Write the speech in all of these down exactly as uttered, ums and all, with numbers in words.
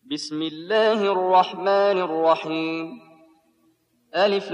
بسم الله الرحمن الرحيم. ألف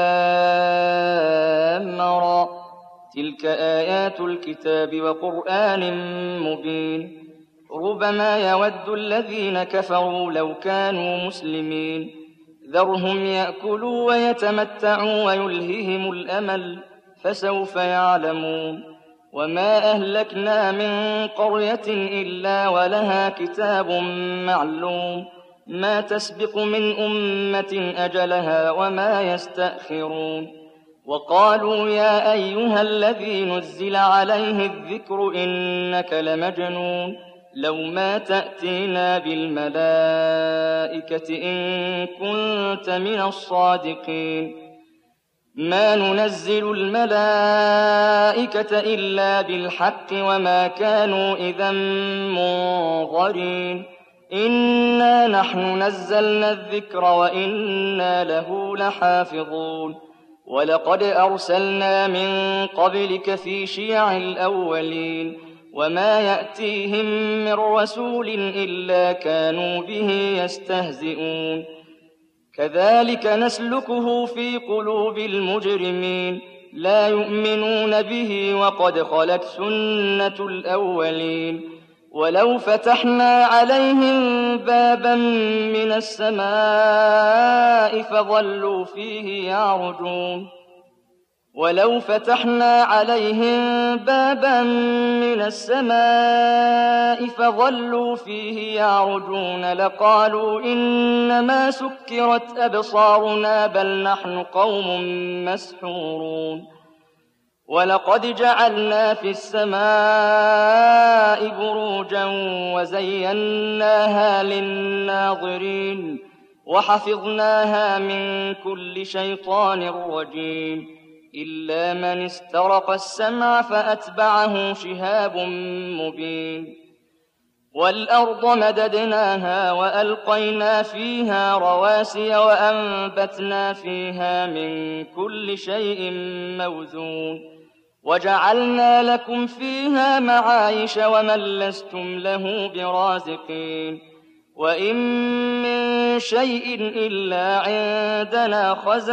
لام را، تلك آيات الكتاب وقرآن مبين. ربما يود الذين كفروا لو كانوا مسلمين، ذرهم يأكلوا ويتمتعوا ويلههم الأمل، فسوف يعلمون. وما أهلكنا من قرية إلا ولها كتاب معلوم، ما تسبق من أمة أجلها وما يستأخرون. وقالوا يا أيها الذي نزل عليه الذكر إنك لمجنون، لو ما تأتينا بالملائكة إن كنت من الصادقين. ما ننزل الملائكة إلا بالحق وما كانوا إذا منظرين. إنا نحن نزلنا الذكر وإنا له لحافظون. ولقد أرسلنا من قبلك في شيع الأولين، وما يأتيهم من رسول إلا كانوا به يستهزئون. كذلك نسلكه في قلوب المجرمين، لا يؤمنون به وقد خلت سنة الأولين. ولو فتحنا عليهم بابا من السماء فظلوا فيه يعرجون ولو فتحنا عليهم بابا من السماء فظلوا فيه يعرجون لقالوا إنما سكرت أبصارنا بل نحن قوم مسحورون. ولقد جعلنا في السماء بروجا وزيناها للناظرين، وحفظناها من كل شيطان رجيم، إلا من استرق السمع فأتبعه شهاب مبين. والأرض مددناها وألقينا فيها رواسي وأنبتنا فيها من كل شيء موزون، وجعلنا لكم فيها معايش ومن لستم له برازقين. وإن من شيء إلا عندنا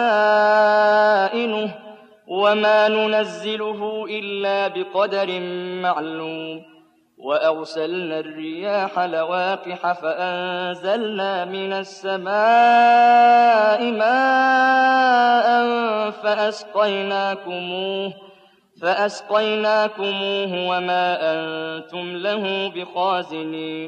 خزائنه وما ننزله إلا بقدر معلوم. وأرسلنا الرياح لواقح فأنزلنا من السماء ماء فأسقيناكموه, فأسقيناكموه وما أنتم له بخازنين.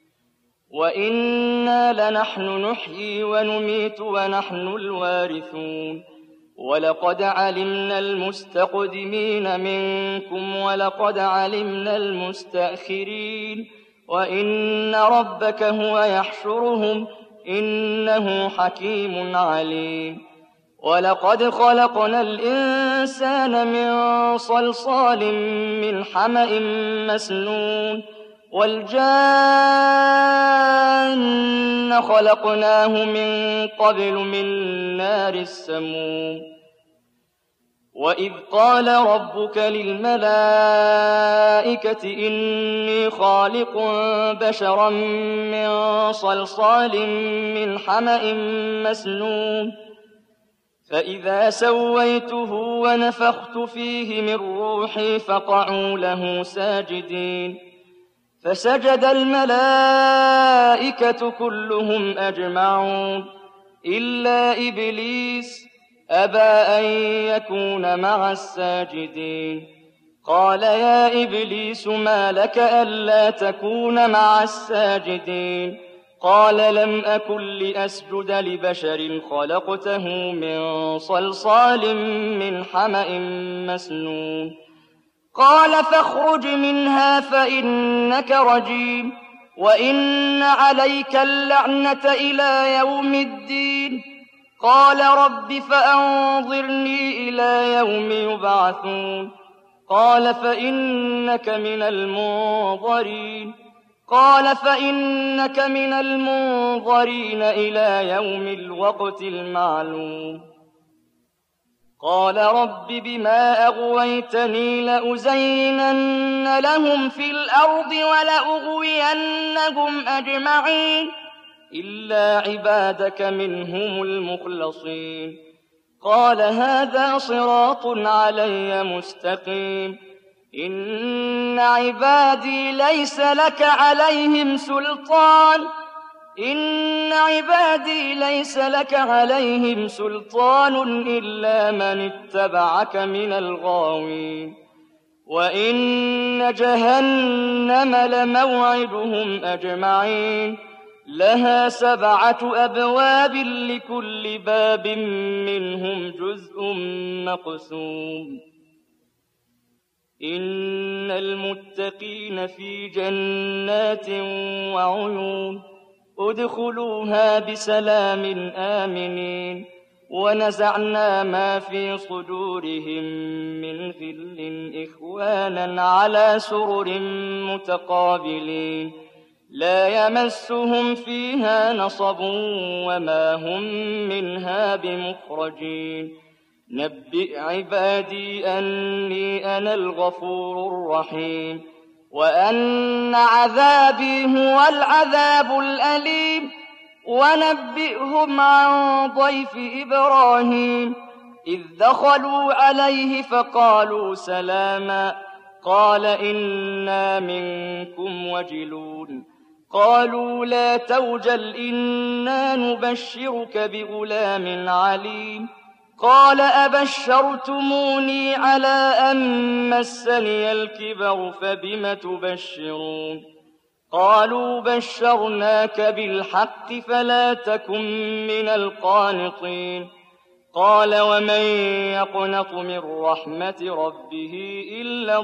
وإنا لنحن نحيي ونميت ونحن الوارثون. ولقد علمنا المستقدمين منكم ولقد علمنا المستأخرين، وإن ربك هو يحشرهم إنه حكيم عليم. ولقد خلقنا الإنسان من صلصال من حمأ مسنون، والجان خلقناه من قبل من نار السموم. وإذ قال ربك للملائكة إني خالق بشرا من صلصال من حمأ مسنون، فإذا سويته ونفخت فيه من روحي فقعوا له ساجدين. فسجد الملائكة كلهم أجمعون إلا إبليس أبى أن يكون مع الساجدين. قال يا إبليس ما لك ألا تكون مع الساجدين؟ قال لم أكن لأسجد لبشر خلقته من صلصال من حمأ مسنون. قال فاخرج منها فإنك رجيم وإن عليك اللعنة إلى يوم الدين. قال رب فأنظرني إلى يوم يبعثون. قال فإنك من المنظرين قال فإنك من المنظرين إلى يوم الوقت المعلوم. قال رب بما أغويتني لأزينن لهم في الأرض ولأغوينهم أجمعين إلا عبادك منهم المخلصين قال هذا صراط علي مستقيم إن عبادي ليس لك عليهم سلطان إن عبادي ليس لك عليهم سلطان إلا من اتبعك من الغاوين وإن جهنم لموعدهم أجمعين لها سبعة أبواب لكل باب منهم جزء مقسوم إن المتقين في جنات وعيون ادخلوها بسلام آمنين ونزعنا ما في صدورهم من غل إخوانا على سرر متقابلين لا يمسهم فيها نصب وما هم منها بمخرجين نبئ عبادي أني أنا الغفور الرحيم وأن عذابي هو العذاب الأليم ونبئهم عن ضيف إبراهيم إذ دخلوا عليه فقالوا سلاما قال إنا منكم وجلون قالوا لا توجل إنا نبشرك بغلام عليم قال أبشرتموني على أن مسني الكبر فبم تبشرون قالوا بشرناك بالحق فلا تكن من القانطين قال ومن يقنط من رحمة ربه إلا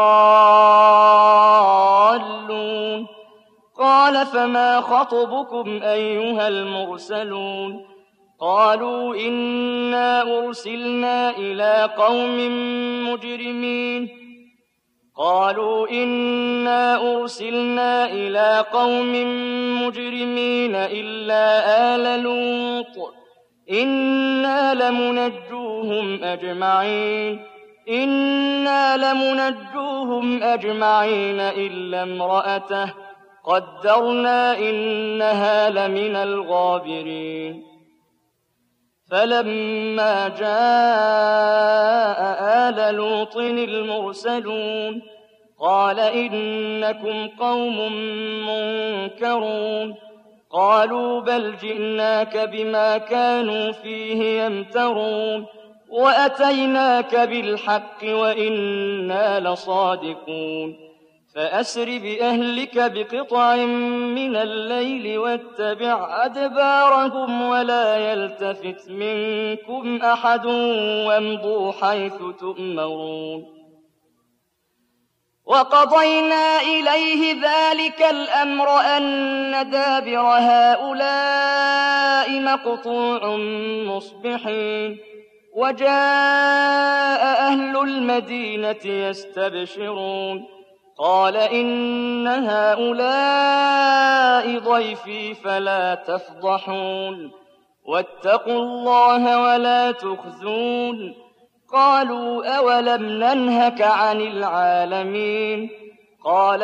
الضالون قال فما خطبكم أيها المرسلون قالوا إنا أرسلنا إلى قوم مجرمين قالوا إنا أرسلنا إلى قوم مجرمين إلا آل لوط إنا لمنجوهم أجمعين إنا لمنجوهم أجمعين إلا امرأته قدرنا إنها لمن الغابرين فلما جاء آل لوط المرسلون قال إنكم قوم منكرون قالوا بل جئناك بما كانوا فيه يمترون وأتيناك بالحق وإنا لصادقون فأسر بأهلك بقطع من الليل واتبع أدبارهم ولا يلتفت منكم أحد وامضوا حيث تؤمرون وقضينا إليه ذلك الأمر أن دابر هؤلاء مقطوع مصبحين وجاء أهل المدينة يستبشرون قال إن هؤلاء ضيفي فلا تفضحون واتقوا الله ولا تخزون قالوا أولم ننهك عن العالمين قال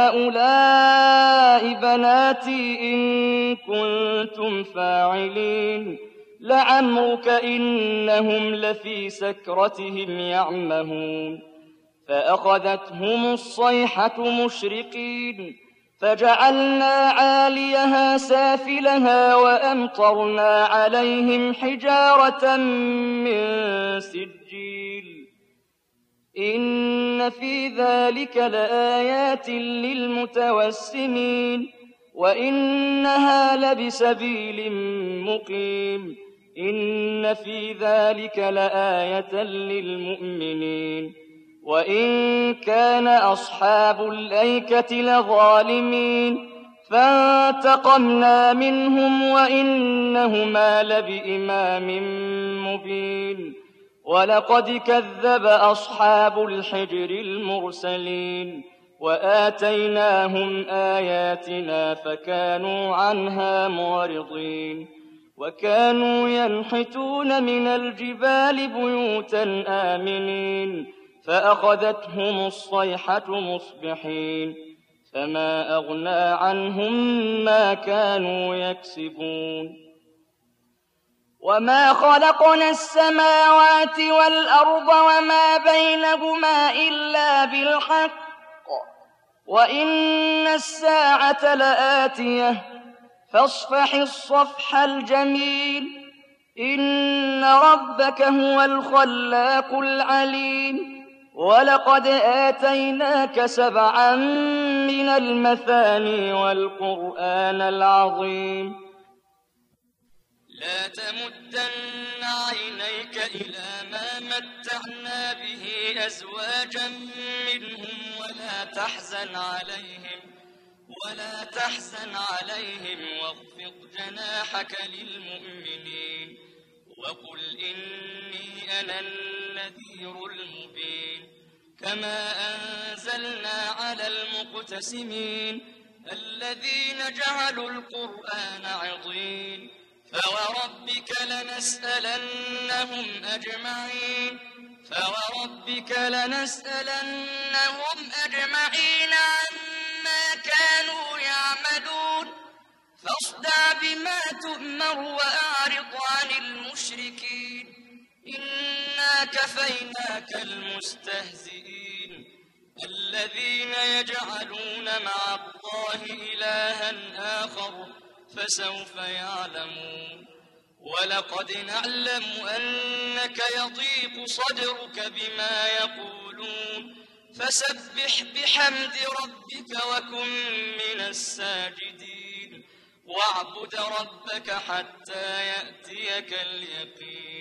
هؤلاء بناتي إن كنتم فاعلين لعمرك إنهم لفي سكرتهم يعمهون فأخذتهم الصيحة مشرقين فجعلنا عاليها سافلها وأمطرنا عليهم حجارة من سجيل إن في ذلك لآيات للمتوسمين وإنها لبسبيل مقيم إن في ذلك لآية للمؤمنين وإن كان أصحاب الأيكة لظالمين فانتقمنا منهم وإنهما لبإمام مبين ولقد كذب أصحاب الحجر المرسلين وآتيناهم آياتنا فكانوا عنها معرضين وكانوا ينحتون من الجبال بيوتا آمنين فأخذتهم الصيحة مصبحين فما أغنى عنهم ما كانوا يكسبون وما خلقنا السماوات والأرض وما بينهما إلا بالحق وإن الساعة لآتية فاصفح الصفح الجميل إن ربك هو الخلاق العليم ولقد آتيناك سبعا من المثاني والقرآن العظيم لا تمدن عينيك إلى ما متعنا به أزواجا منهم ولا تحزن عليهم ولا تحزن عليهم واخفض جناحك للمؤمنين وقل إني أنا النذير المبين كما أنزلنا على المقتسمين الذين جعلوا القرآن عضين فوربك لنسألنهم أجمعين فوربك لنسألنهم أجمعين عما كانوا يعملون فاصدع بما تؤمر وأعرض عن المشركين إنا كفيناك المستهزئين الذين يجعلون مع الله إلها آخر فسوف يعلمون ولقد نعلم أنك يضيق صدرك بما يقولون فسبح بحمد ربك وكن من الساجدين واعبد ربك حتى يأتيك اليقين